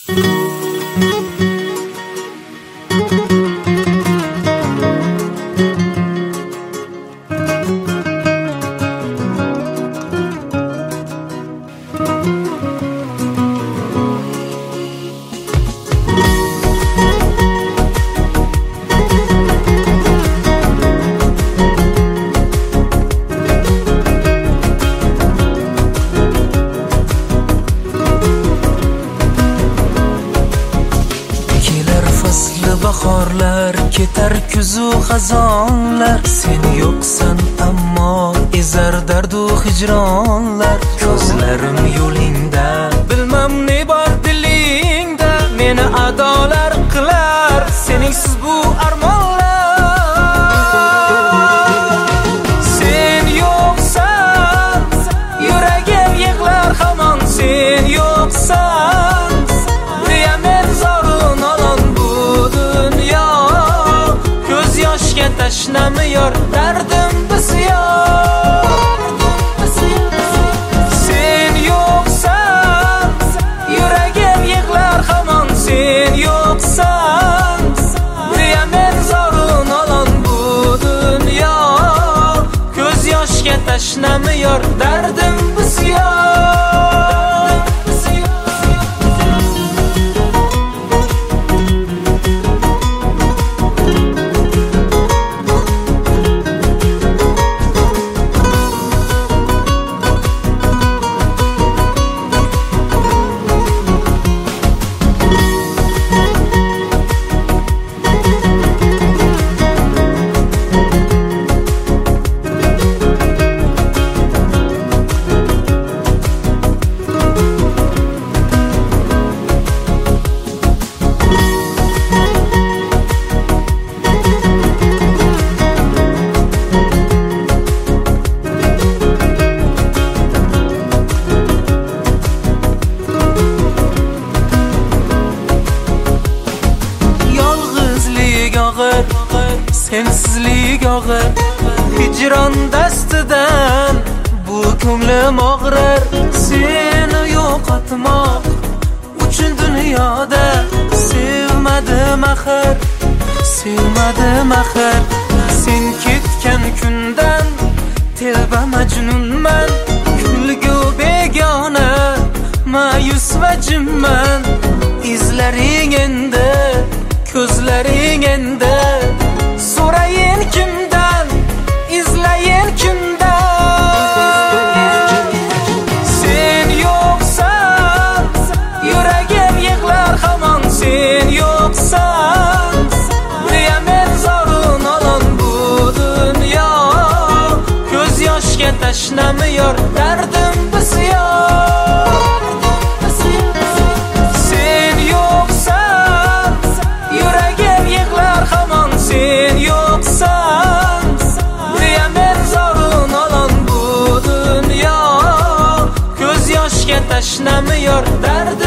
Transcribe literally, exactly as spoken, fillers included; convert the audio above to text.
bahorlar ketar kuzu xazonlar, sen yo'qsan ammo ezar dardu hijronlar. Ko'zlarim yo'lingda, bilmam ne bor dilingda, meni adolar qilar seningsiz bu armonlar. Sen yo'qsan yuragim yig'lar hamon, sen yo'qsan deya men zorun olon bu dunyo. Ko'z yoshga tashnamiyor dardim bisyor. Sen yo'qsan yuragim yig'lar hamon, sen yo'qsan deya men zorun olon bu dunyo. Ko'z yoshga tashnamiyor dardim bisyor. Sensizlik og'ir, hijron dastidan bu ko'nglim og'rir. Seni yo'qotmoq uchun dunyoda sevmadim axir, sevmadim axir. Sen ketgan kundan telba majnunman, kulgu begona ma'yus va jimman. Izlaring endi, ko'zlaring endi, so'rayin kimdan, izlayin kimdan. Sen yo'qsan yuragim yig'lar hamon, sen yo'qsan deya men zorun olon bu dunyo. Ko'z yoshga tashnamiyor dardim bisyor. Sen yo'qsan yuragim yig'lar hamon, sen yo'qsan deya men zorun olon bu dunyo. Ko'z yoshga tashnamiyor dardim